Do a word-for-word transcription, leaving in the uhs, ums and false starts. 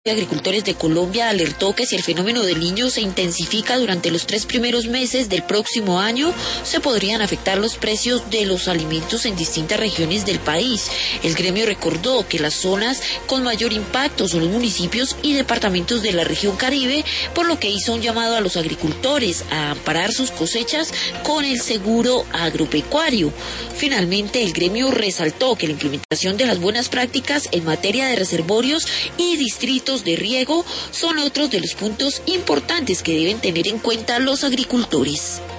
de Agricultores de Colombia alertó que si el fenómeno del Niño se intensifica durante los tres primeros meses del próximo año, se podrían afectar los precios de los alimentos en distintas regiones del país. El gremio recordó que las zonas con mayor impacto son los municipios y departamentos de la región Caribe, por lo que hizo un llamado a los agricultores a amparar sus cosechas con el seguro agropecuario. Finalmente, el gremio resaltó que la implementación de las buenas prácticas en materia de reservorios y distritos de riego son otros de los puntos importantes que deben tener en cuenta los agricultores.